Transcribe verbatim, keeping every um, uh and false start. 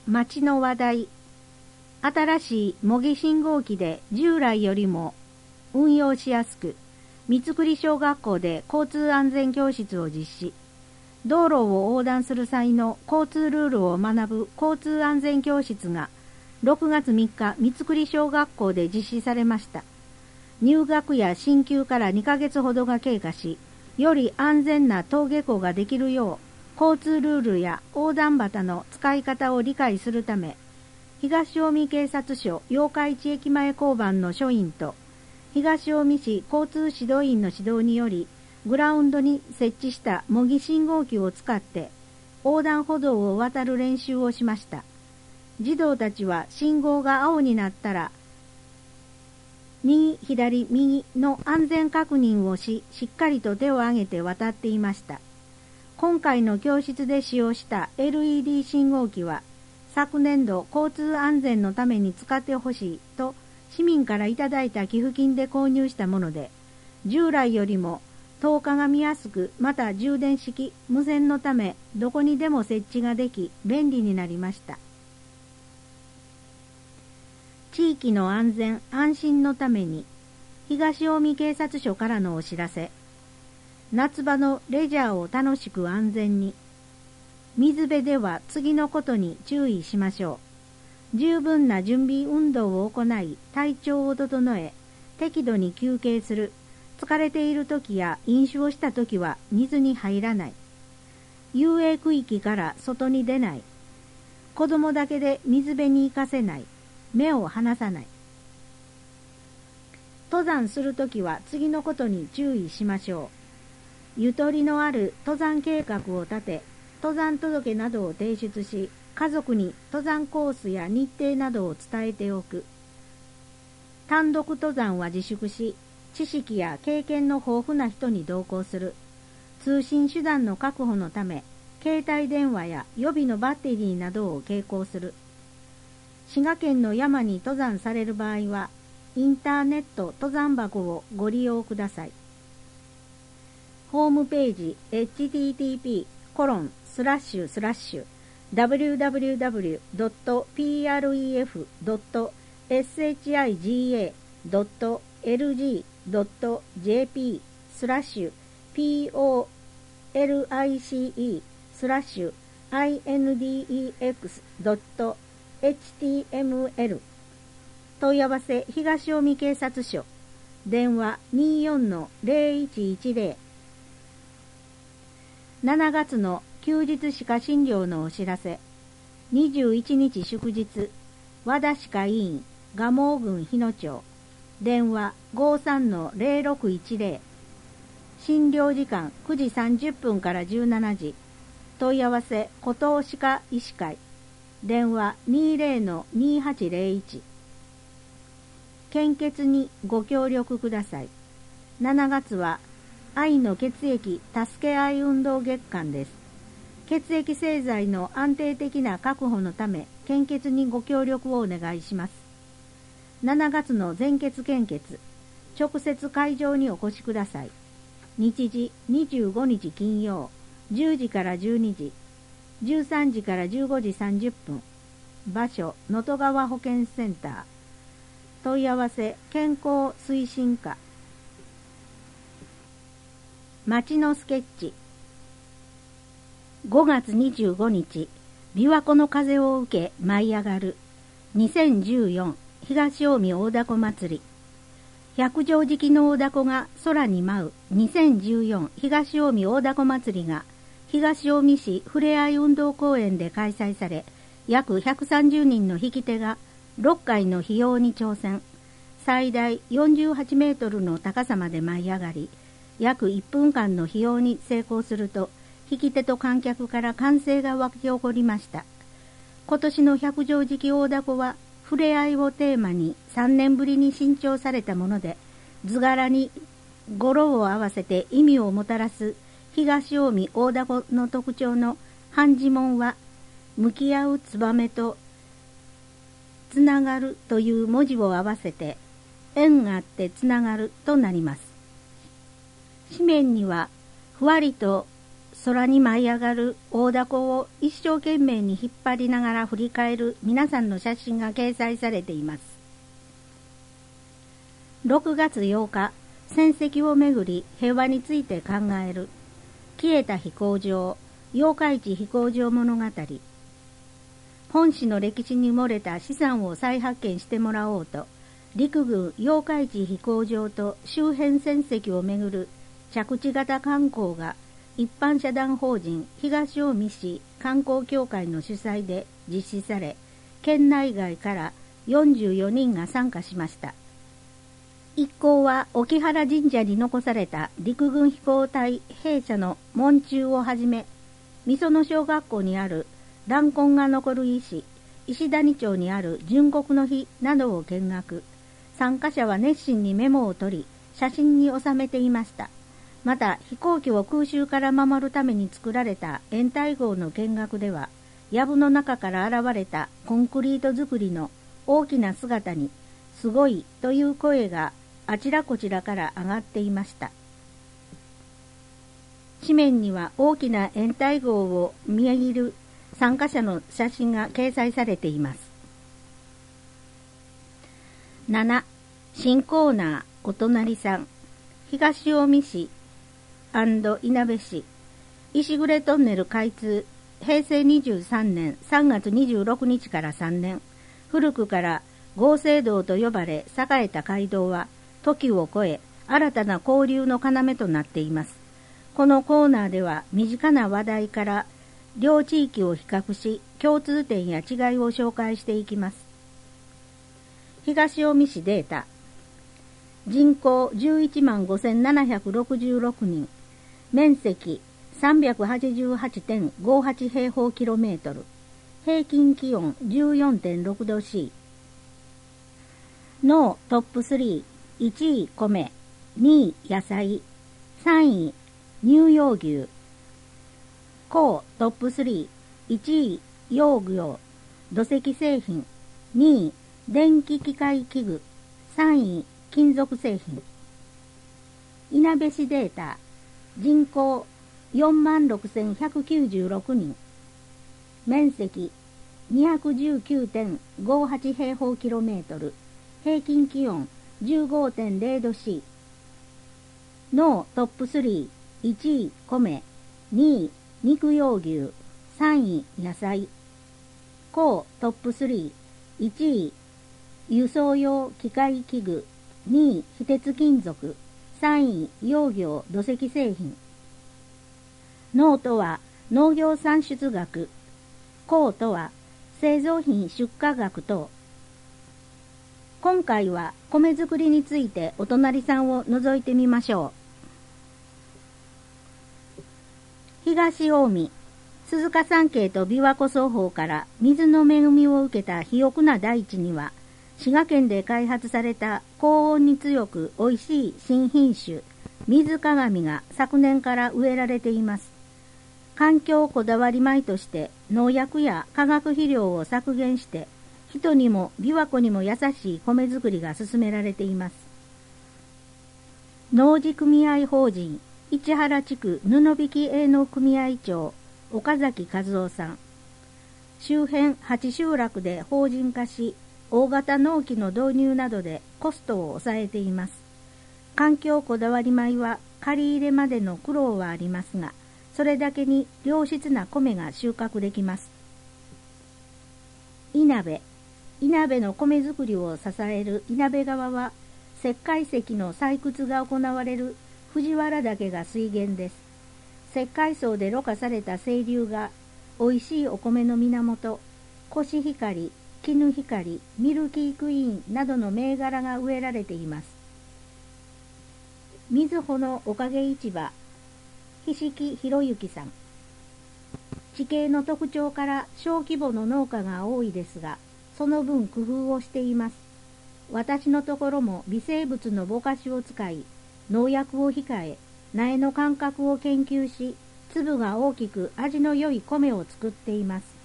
町の話題。新しい模擬信号機で従来よりも運用しやすく、三栗小学校で交通安全教室を実施。道路を横断する際の交通ルールを学ぶ交通安全教室がろくがつみっか三栗小学校で実施されました。入学や進級からにかげつほどが経過し、より安全な登下校ができるよう、交通ルールや横断旗の使い方を理解するため、東近江警察署八日市駅前交番の署員と、東近江市交通指導員の指導により、グラウンドに設置した模擬信号機を使って横断歩道を渡る練習をしました。児童たちは信号が青になったら、右左右の安全確認をし、しっかりと手を挙げて渡っていました。今回の教室で使用した エルイーディー 信号機は、昨年度交通安全のために使ってほしいと市民からいただいた寄付金で購入したもので、従来よりも灯火が見やすく、また充電式、無線のためどこにでも設置ができ便利になりました。地域の安全・安心のために、東近江警察署からのお知らせ。夏場のレジャーを楽しく安全に。水辺では次のことに注意しましょう。十分な準備運動を行い、体調を整え、適度に休憩する。疲れているときや飲酒をしたときは水に入らない。遊泳区域から外に出ない。子供だけで水辺に行かせない。目を離さない。登山するときは次のことに注意しましょう。ゆとりのある登山計画を立て、登山届などを提出し、家族に登山コースや日程などを伝えておく。単独登山は自粛し、知識や経験の豊富な人に同行する。通信手段の確保のため、携帯電話や予備のバッテリーなどを携行する。滋賀県の山に登山される場合は、インターネット登山箱をご利用ください。ホームページ エイチティーティーピーコロンスラッシュスラッシュダブリューダブリューダブリュードットピーアールイーエフドットエスエイチアイジーエードットエルジードットジェーピースラッシュピーオーエルアイシーイースラッシュアイエヌディーイーエックスドットエイチティーエムエル 問い合わせ東近江警察署電話 にじゅうよんのゼロいちいちゼロ しちがつの休日歯科診療のお知らせ。にじゅういちにち祝日和田歯科医院蒲生郡日野町電話 ごじゅうさんのゼロろくいちゼロ 診療時間くじさんじゅっぷんからじゅうしちじ問い合わせ古東歯科医師会電話 にじゅうのにはちゼロいち 献血にご協力ください。しちがつは愛の血液助け合い運動月間です。血液製剤の安定的な確保のため献血にご協力をお願いします。しちがつの全血献血直接会場にお越しください。日時にじゅうごにち金曜じゅうじからじゅうにじじゅうさんじからじゅうごじさんじゅっぷん場所能登川保健センター問い合わせ健康推進課町のスケッチごがつにじゅうごにち琵琶湖の風を受け舞い上がるにせんじゅうよん東近江大凧祭り百畳敷きの大凧が空に舞うにせんじゅうよん東近江大凧祭りが東近江市ふれあい運動公園で開催され、約ひゃくさんじゅうにんの引き手がろっかいの飛揚に挑戦、最大よんじゅうはちメートルの高さまで舞い上がり、約いっぷんかんの飛揚に成功すると、引き手と観客から歓声が沸き起こりました。今年の百畳敷き大凧は、ふれあいをテーマにさんねんぶりに新調されたもので、図柄に語呂を合わせて意味をもたらす東近江大凧の特徴の半字文は、向き合うツバメとつながるという文字を合わせて、縁があってつながるとなります。紙面には、ふわりと空に舞い上がる大凧を一生懸命に引っ張りながら振り返る皆さんの写真が掲載されています。ろくがつようか、戦跡をめぐり平和について考える。消えた飛行場、八日市飛行場物語。本市の歴史に漏れた資産を再発見してもらおうと、陸軍八日市飛行場と周辺戦跡をめぐる着地型観光が一般社団法人東近江市観光協会の主催で実施され、県内外からよんじゅうよにんが参加しました。一行は沖原神社に残された陸軍飛行隊兵舎の門柱をはじめ、御園小学校にある弾痕が残る石、石谷町にある純国の碑などを見学。参加者は熱心にメモを取り、写真に収めていました。また、飛行機を空襲から守るために作られた掩体壕の見学では、藪の中から現れたコンクリート造りの大きな姿に、すごいという声があちらこちらから上がっていました。紙面には大きな掩体壕を見入る参加者の写真が掲載されています。なな. 新コーナーお隣さん、東近江市いなべ市、石暮トンネル開通、平成にじゅうさんねんさんがつにじゅうろくにちからさんねん、古くから合成道と呼ばれ栄えた街道は、時を超え新たな交流の要となっています。このコーナーでは身近な話題から両地域を比較し、共通点や違いを紹介していきます。東近江市データ。人口 じゅういちまんごせんななひゃくろくじゅうろくにん、面積 さんびゃくはちじゅうはちてんごはち 平方キロメートル、平均気温 じゅうよんてんろくど C。農トップスリー、いちい米、にい野菜、さんい乳用牛。鉱トップスリー、いちい養業、土石製品、にい電気機械器具、さんい金属製品。いなべ市データ。人口 よんまんろくせんひゃくきゅうじゅうろくにん、面積 にひゃくじゅうきゅうてんごはち 平方キロメートル、平均気温 じゅうごてんれいど C。 農トップスリー、いちい米、にい肉用牛、さんい野菜。鉱トップスリー、いちい輸送用機械器具、にい非鉄金属、さんい養業土石製品。農とは農業産出額、鉱とは製造品出荷額等。今回は米作りについてお隣さんを覗いてみましょう。東近江、鈴鹿山系と琵琶湖双方から水の恵みを受けた肥沃な大地には、滋賀県で開発された高温に強く美味しい新品種、水鏡が昨年から植えられています。環境こだわり米として農薬や化学肥料を削減して、人にも琵琶湖にも優しい米作りが進められています。農事組合法人市原地区布引営農組合長岡崎和夫さん。周辺はち集落で法人化し、大型農機の導入などでコストを抑えています。環境こだわり米は借り入れまでの苦労はありますが、それだけに良質な米が収穫できます。いなべ。いなべの米作りを支えるいなべ川は、石灰石の採掘が行われる藤原岳が水源です。石灰層でろ過された清流が、おいしいお米の源、コシヒカリ、絹ヒカリ、ミルキークイーンなどの銘柄が植えられています。みずほのおかげ市場、菱木博之さん。地形の特徴から小規模の農家が多いですが、その分工夫をしています。私のところも微生物のぼかしを使い、農薬を控え、苗の間隔を研究し、粒が大きく味の良い米を作っています。